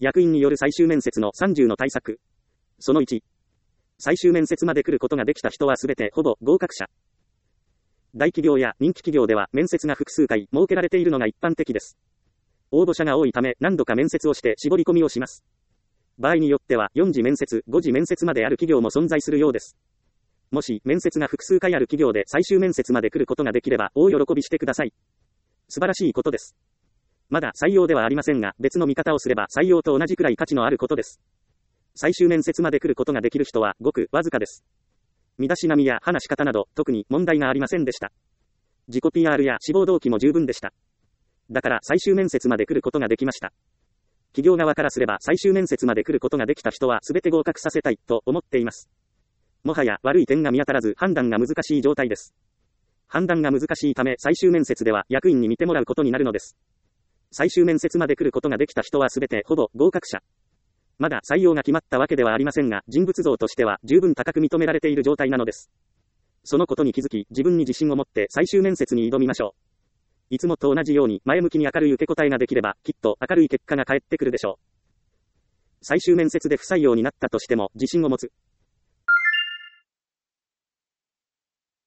役員による最終面接の30の対策。その1。最終面接まで来ることができた人はすべてほぼ合格者。大企業や人気企業では面接が複数回設けられているのが一般的です。応募者が多いため何度か面接をして絞り込みをします。場合によっては4次面接、5次面接まである企業も存在するようです。もし面接が複数回ある企業で最終面接まで来ることができれば大喜びしてください。素晴らしいことです。まだ採用ではありませんが、別の見方をすれば採用と同じくらい価値のあることです。最終面接まで来ることができる人はごくわずかです。身だしなみや話し方など特に問題がありませんでした。自己 PR や志望動機も十分でした。だから最終面接まで来ることができました。企業側からすれば最終面接まで来ることができた人は全て合格させたいと思っています。もはや悪い点が見当たらず判断が難しい状態です。判断が難しいため最終面接では役員に見てもらうことになるのです。最終面接まで来ることができた人は全てほぼ合格者。まだ採用が決まったわけではありませんが、人物像としては十分高く認められている状態なのです。そのことに気づき、自分に自信を持って最終面接に挑みましょう。いつもと同じように前向きに明るい受け答えができれば、きっと明るい結果が返ってくるでしょう。最終面接で不採用になったとしても、自信を持つ。